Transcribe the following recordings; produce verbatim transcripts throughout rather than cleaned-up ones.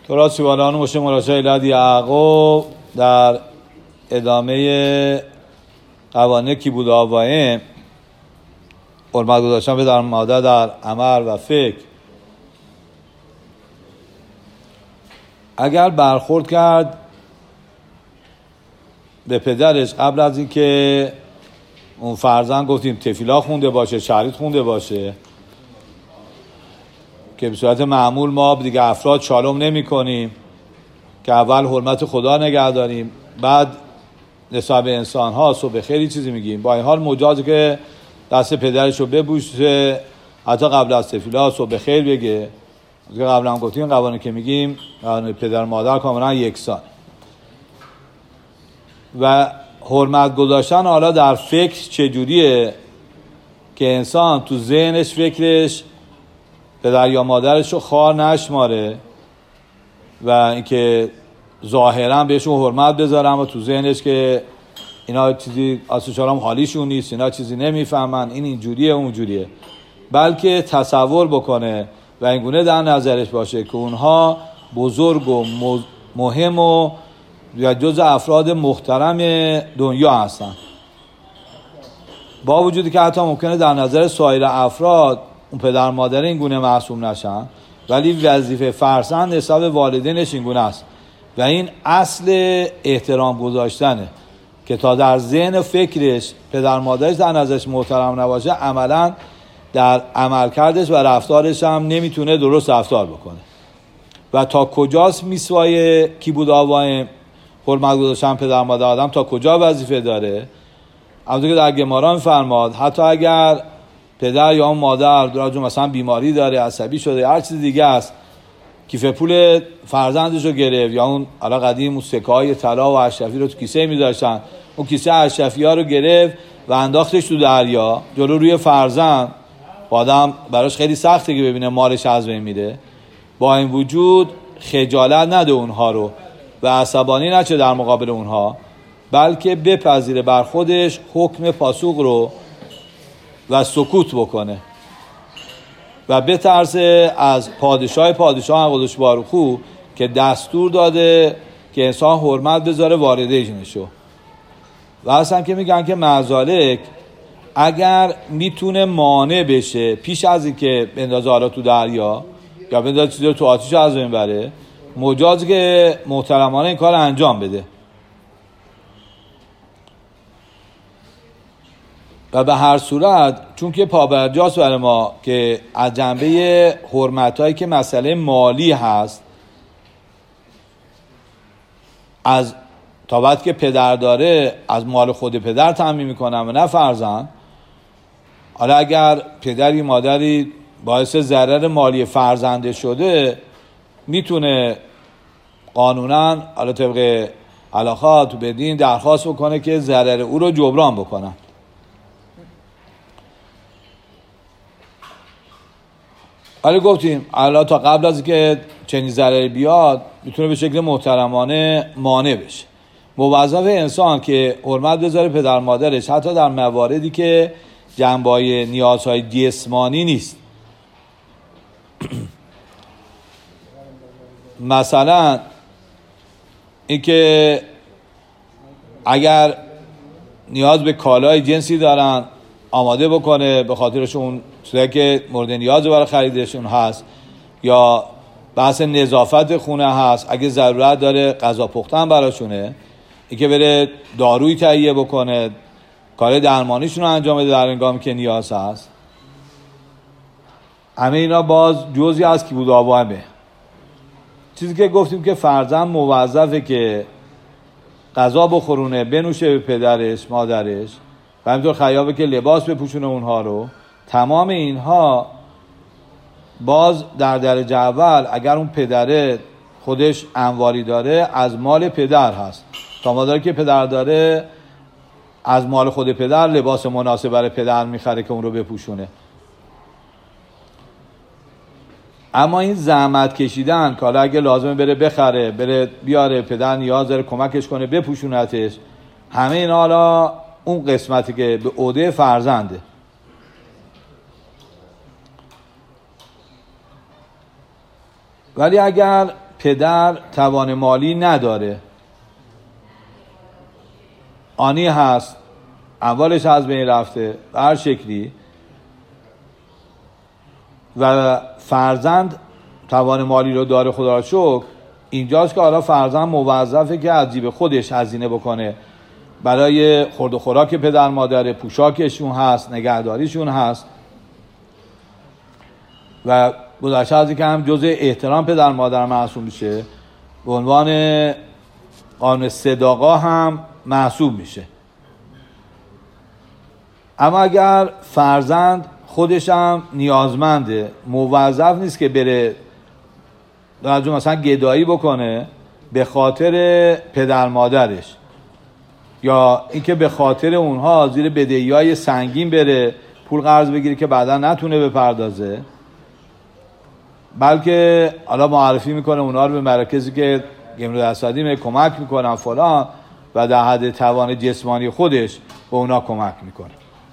تورات سیوالان مشه مراجعه ایلاد یعقوب در ادامه قوانین کیبود آوائم حرمت گذاشتن پدر مادر در عمل و فکر. اگر برخورد کرد به پدرش قبل از اینکه اون فرزند گفتیم تفیلا خونده باشه، شرید خونده باشه، که به صورت معمول ما دیگه افراد شالوم نمی کنیم که اول حرمت خدا نگه داریم بعد نسبت به انسان هاست و به خیلی چیزی میگیم. با این حال مجازه که دست پدرش رو ببوسه حتی قبل از تفیلا و به خیر بگه. که قبل هم گفتیم قوانین که میگیم قوانین پدر مادر کاملا یکسان. و حرمت گذاشتن حالا در فکر چجوریه که انسان تو ذهنش فکرش پدر یا مادرش رو خوار نشماره و اینکه ظاهرا بهشون حرمت بذارن و تو ذهنش که اینا چیزی اصلا حالیشون نیست، اینا چیزی نمیفهمن، این اینجوریه اونجوریه، بلکه تصور بکنه و اینگونه در نظرش باشه که اونها بزرگ و مهم و جز افراد محترم دنیا هستن. با وجودی که حتی ممکنه در نظر سایر افراد اون پدر مادر این گونه معصوم نشن، ولی وظیفه فرزند نسبت به والدینش این گونه است و این اصل احترام گذاشتنه که تا در ذهن و فکرش پدر مادرش در نظرش محترم نباشه عملا در عملکردش و رفتارش هم نمیتونه درست رفتار بکنه. و تا کجاست میسوای کیبود آوائم حرمت گذاشتن پدر مادر آدم تا کجا وظیفه داره؟ همونطور که در گمارا میفرماد حتی اگر پدر یا مادر دراجون مثلا بیماری داره، عصبی شده، هر چیز دیگه است، کیف پول فرزندش رو گرفت یا اون حالا قدیم اون سکه های طلا و اشرفی رو تو کیسه می‌ذاشتن، اون کیسه اشرفی ها رو گرفت و انداختش تو دریا جلو روی فرزند، آدم براش خیلی سخته که ببینه مالش از بین میره. با این وجود خجالت نده اونها رو و عصبانی نشه در مقابل اونها، بلکه بپذیره بر خودش حکم پاسوق رو و سکوت بکنه و بترسه از پادشاه پادشاه قدوس باروخو که دستور داده که انسان حرمت بذاره والدینشو. و اصلا که میگن که معذالک اگر میتونه مانع بشه پیش از این که بندازه حالا تو دریا یا بندازه چیزی رو تو آتیش از بین بره، مجاز که محترمانه این کار انجام بده. و به هر صورت چون که پابرجاست برای ما که از جنبه حرمتایی که مسئله مالی هست از تا وقتی که پدر داره از مال خود پدر تامین میکنن و نه فرزند. حالا اگر پدری مادری باعث ضرر مالی فرزنده شده میتونه قانونا حالا طبق علاقات و بدین درخواست بکنه که ضرر او رو جبران بکنن. حالا گفتیم حالا تا قبل از که چنین ضرری بیاد میتونه به شکل محترمانه مانع بشه. موظف انسان که حرمت بذاره پدر مادرش حتی در مواردی که جنبه‌های نیازهای جسمانی نیست. مثلا اینکه اگر نیاز به کالای جنسی دارن آماده بکنه به خاطرشون چیزایی که مورد نیاز برای خریدشون هست، یا بحث نظافت خونه هست اگه ضرورت داره غذا پختن براشونه، اینکه بره دارویی تهیه بکنه، کار درمانیشون رو انجام بده در هنگامی که نیاز هست. همه اینا باز جزئی از کیبود آوائمه. چیزی که گفتیم که فرزند موظفه که غذا بخورونه، بنوشه به پدرش مادرش و همینطور خیابه که لباس بپوشونه اونها رو. تمام اینها باز در درجه اول اگر اون پدره خودش امواری داره از مال پدر هست، تا مادری که پدر داره از مال خود پدر لباس مناسب برای پدر میخره که اون رو بپوشونه. اما این زحمت کشیدن که حالا اگه لازمه بره بخره بره بیاره، پدر نیاز داره کمکش کنه بپوشونتش، همه اینا حالا اون قسمتی که به عهده فرزنده. ولی اگر پدر توان مالی نداره، آنی هست، اموالش از بین رفته به هر شکلی، و فرزند توان مالی رو داره، خدا را شکر، اینجاست که حالا فرزند موظفه که از جیب خودش هزینه بکنه برای خورد و خوراک پدر مادر، پوشاکشون هست، نگهداریشون هست. و گذشته از اینکه هم جزء احترام پدر مادر محسوب میشه، به عنوان قانون صداقا هم محسوب میشه. اما اگر فرزند خودش هم نیازمنده، موظف نیست که بره در مثلا گدایی بکنه به خاطر پدر مادرش، یا اینکه به خاطر اونها زیر بدهی‌های سنگین بره پول قرض بگیره که بعدا نتونه بپردازه، بلکه حالا معرفی میکنه اونا رو به مراکزی که گمرو درصدی کمک میکنن فلان، و در حد توان جسمانی خودش به اونا کمک میکنه.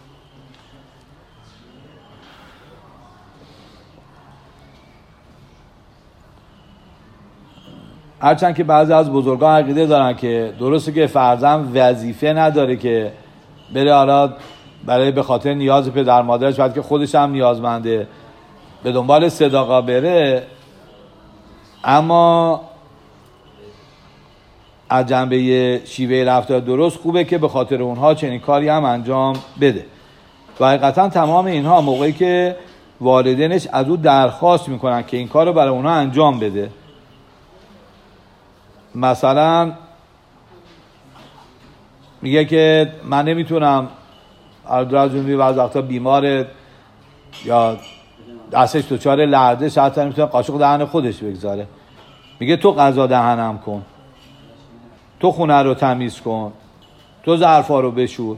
هرچند که بعضی از بزرگان عقیده دارن که درسته که فرزند وظیفه نداره که بره حالا برای به خاطر نیاز پدر مادرش، بعد که خودش هم نیازمنده، به دنبال صداقا بره، اما از جنبه شیوه رفتار درست خوبه که به خاطر اونها چنین کاری هم انجام بده. و حقیقتا تمام اینها موقعی که والدینش از او درخواست میکنن که این کار رو برای اونها انجام بده. مثلا میگه که من نمیتونم، عبدالعزیزی بعضی وقتا بیماره یا دستش دچار لرزش، حتی نمیتونه قاشق دهن خودش بگذاره، میگه تو غذا دهنم کن، تو خونه رو تمیز کن، تو ظرفا رو بشور.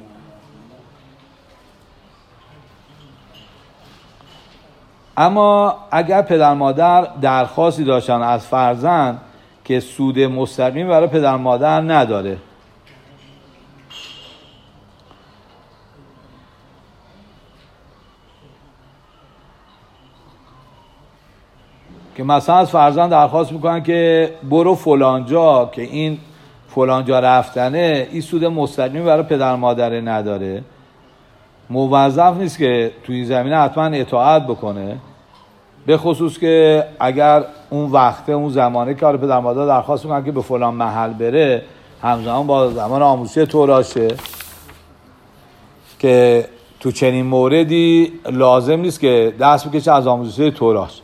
اما اگر پدر مادر درخواستی داشتن از فرزند که سود مستقیم برای پدر مادر نداره، که مثلا از فرزند درخواست میکنن که برو فلانجا که این فلانجا رفتنه این سود مستقیم برای پدر مادر نداره، موظف نیست که توی این زمینه حتما اطاعت بکنه، به خصوص که اگر اون وقته اون زمانه که پدر مادر درخواست میکنن که به فلان محل بره همزمان با زمان آموزشی توراشه، که تو چنین موردی لازم نیست که دست بکشه از آموزشی توراش.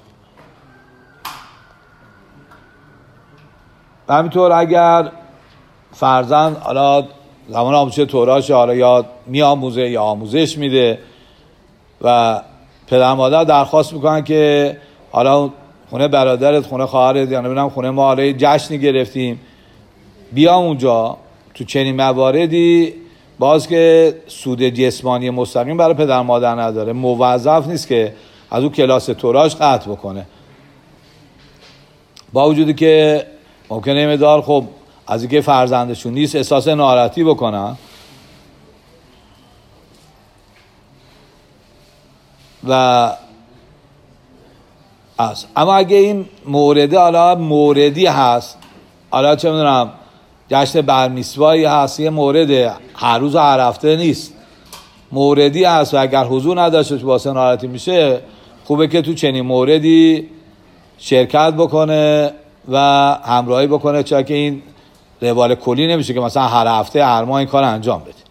و همینطور اگر فرزند حالا زمان آموزش توراشه، حالا یا می آموزه یا آموزش میده و پدر مادر درخواست میکنن که حالا خونه برادرت، خونه خواهرت، یا نمیدونم خونه ما حالا جشنی گرفتیم بیا اونجا، تو چنین مواردی باز که سود جسمانی مستقیم برای پدر مادر نداره، موظف نیست که از اون کلاس توراش قطع بکنه، با وجودی که ممکنه مدار خب از اینکه فرزندشون نیست احساس ناراحتی بکنن. و از اما اگه این مورده حالا موردی هست، حالا چه میدونم جشن برمیسوایی هست، یه مورد هر روز و هر هفته نیست، موردی هست و اگر حضور نداشته واسه ناراحتی میشه، خوبه که تو چنین موردی شرکت بکنه و همراهی بکنه، چون که این روال کلی نمیشه که مثلا هر هفته هر ماه این کار انجام بده.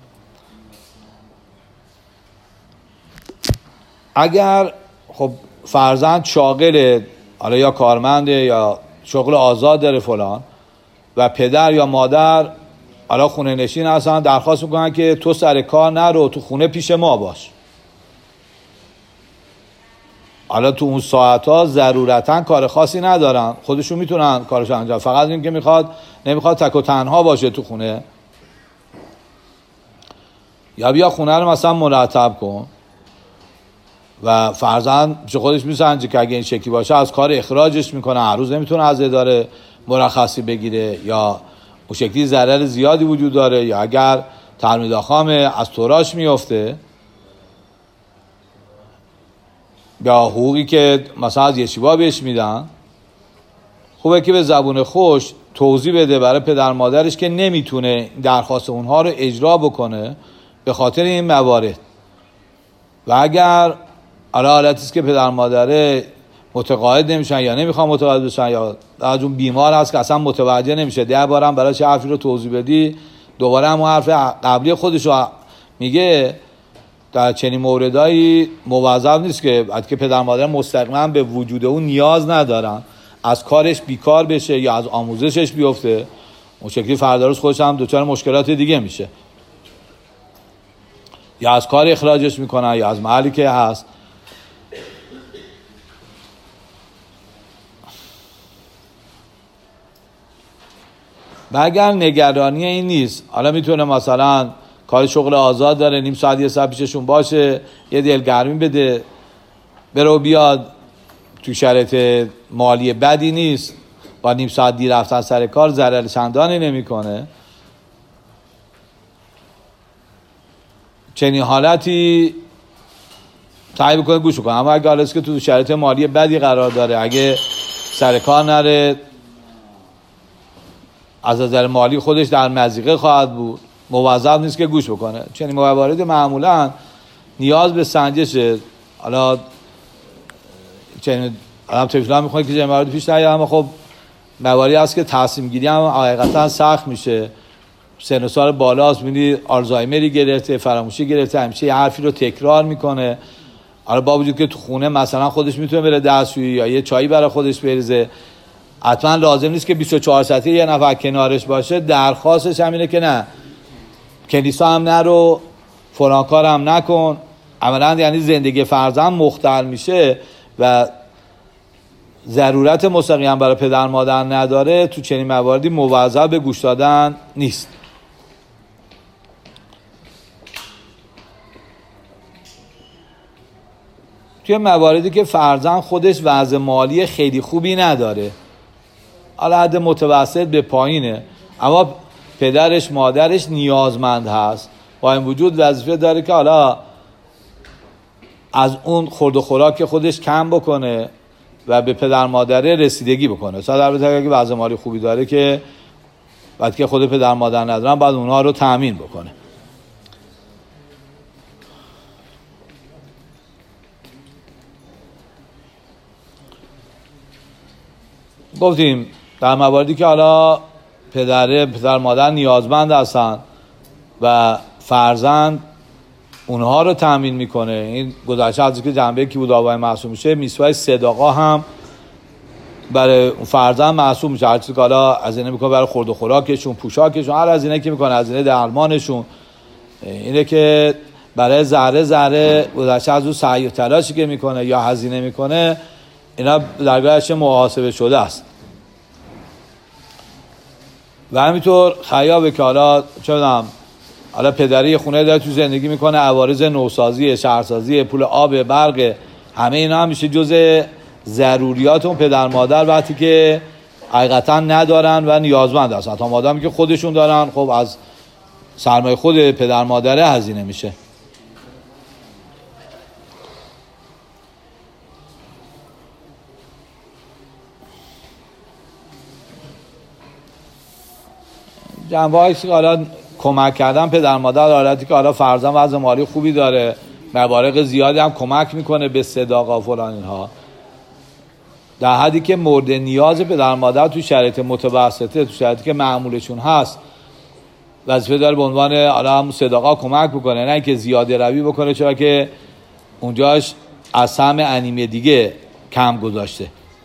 اگر خب فرزند شاغله، حالا یا کارمنده یا شغل آزاد داره فلان، و پدر یا مادر حالا خونه نشین هستن، درخواست میکنن که تو سر کار نرو، تو خونه پیش ما باش. حالا تو اون ساعت ها ضرورتا کار خاصی ندارن، خودشون میتونن کارش انجام، فقط این که میخواد نمیخواد تک و تنها باشه تو خونه، یا بیا خونه رو مثلا مرتب کن. و فرزند چه خودش میسنجه که اگه این شکلی باشه از کار اخراجش میکنه، هر روز نمیتونه از اداره مرخصی بگیره، یا اون شکلی ضرر زیادی وجود داره، یا اگر تلمیدآخامه از توراش میفته، یا حقوقی که مثلا از یشیبا بهش میدن خوبه که به زبون خوش توضیح بده برای پدر مادرش که نمیتونه درخواست اونها رو اجرا بکنه به خاطر این موارد. و اگر حالا حالتی است که پدر مادره متقاعد نمیشن یا نمیخوان متقاعد بشن یا از اون بیمار هست که اصلا متوجه نمیشه، ده بارم برای چه حرفی رو توضیح بدی دوباره هم حرف قبلی خودش رو میگه، در چنین موردایی موظف نیست که بعد که پدر مادر مستقیما به وجود اون نیاز ندارن از کارش بیکار بشه یا از آموزشش بیفته، اون شکلی فردا روز خودش هم دچار مشکلات دیگه میشه، یا از کار اخراجش میکنن یا از محلی که هست. و اگر نگرانی این نیست، حالا میتونه مثلا کار شغل آزاد داره، نیم ساعت یه ساعت پیششون باشه، یه دلگرمی بده، بره و بیاد، تو شرایط مالی بدی نیست، با نیم ساعت دیر رفتن سر کار ضرر چندانی نمیکنه. چنین حالتی سعی بکنه گوش کنه. اما اگه حالت که تو شرایط مالی بدی قرار داره، اگه سر کار نره از نظر مالی خودش در مضیقه خواهد بود، موظف نیست که گوش بکنه. چنین موارد معمولا نیاز به سنجشه. حالا چنین آدم تفیلا میخونه که چنین موارد پیش نیاد، اما خب مواردی هست که تصمیم گیری هم حقیقتا سخت میشه. سن و سال بالاست، میبینی آلزایمری گرفته، فراموشی گرفته، همیشه یه حرفی رو تکرار میکنه. حالا با وجود که تو خونه مثلا خودش میتونه بره دستشویی یا یه چایی برای خودش بریزه، حتما لازم نیست که بیست و چهار ساعته یه نفر کنارش باشه. درخواستش همینه که نه، کلیسا هم نرو، فلان کار هم نکن. عملا یعنی زندگی فرزند مختل میشه و ضرورت مستقیم برای پدر مادر نداره. تو چنین مواردی موظف به گوش دادن نیست. توی مواردی که فرزند خودش وضع مالی خیلی خوبی نداره، حالا حد متوسط به پایینه، اما پدرش مادرش نیازمند هست، با این وجود وظیفه داره که حالا از اون خورد و خوراک خودش کم بکنه و به پدر مادر رسیدگی بکنه. صد البته اگه وضع مالی خوبی داره که بعد که خود پدر مادر ندارن بعد اونها رو تامین بکنه. گفتیم در مواردی که حالا پدر پدر مادر نیازمند هستن و فرزند اونها رو تامین میکنه. این گذشته از که جنبه کی بود آقای معصوم میشه، میسوای صداقا هم برای فرزند معصوم میشه. هر چیزی که حالا از اینه میکنه برای خورد و خوراکشون، پوشاکشون، هر از اینه که میکنه، از اینه درمانشون، اینه که برای ذره ذره گذشته از اون سعی و تلاشی که میکنه یا هزینه میکنه، اینا درگاهش محاسبه شده است. و همینطور خیابه که حالا چه بدم حالا پدری خونه داره تو زندگی میکنه، عوارض نوسازی، شهرسازی، پول آب، برق، همه اینا هم میشه جز ضروریات اون پدر مادر وقتی که حقیقتا ندارن و نیازمند هستن. تا مادامی که خودشون دارن، خب از سرمایه خود پدر مادره هزینه میشه. جنبه هایی که حالا کمک کردن پدر مادر، حالتی که حالا فرزند وضع مالی خوبی داره، مبالغ زیادی هم کمک میکنه به صداقا فلان اینها، در حدی که مورد نیاز پدر مادر تو شرایط متوسطه، تو شرایطی که معمولشون هست، وظیفه داره به عنوان حالا هم صداقا کمک بکنه، نه که زیاده روی بکنه، چرا که اونجاش از سهم انیمه دیگه کم گذاشته.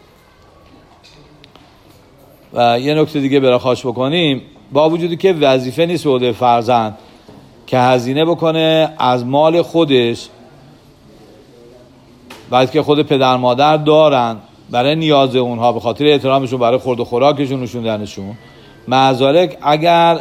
و یه نکته دیگه برای خواهش بکنیم، با وجودی که وظیفه نیست به عهده فرزند که هزینه بکنه از مال خودش، بعد که خود پدر مادر دارن برای نیاز اونها، به خاطر احترامشون برای خورد و خوراکشون، نوشوندنشون، معذالک اگر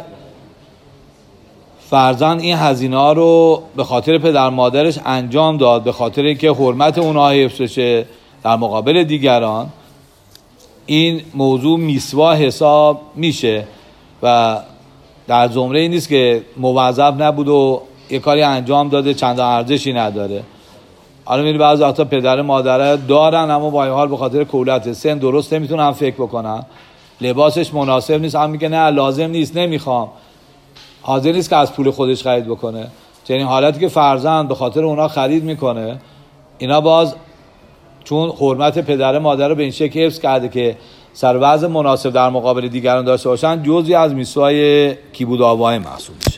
فرزند این هزینه ها رو به خاطر پدر مادرش انجام داد، به خاطر اینکه حرمت اونها حفظ بشه در مقابل دیگران، این موضوع میسوا حساب میشه و در زمره این نیست که موظف نبود و یه کاری انجام داده چندان ارزشی نداره. حالا میری بعضی وقتا پدر مادر دارن اما با این حال به خاطر کولت سن درست نمیتونن فکر بکنن، لباسش مناسب نیست، هم میگه نه لازم نیست نمیخوام، حاضر نیست که از پول خودش خرید بکنه. چنین حالتی که فرزند به خاطر اونا خرید میکنه، اینا باز چون حرمت پدر مادر رو به این شکل حفظ کرده که سر وضع مناسب در مقابل دیگران داشته باشن، جزئی از میثاق کیبود آوای محسوب میشه.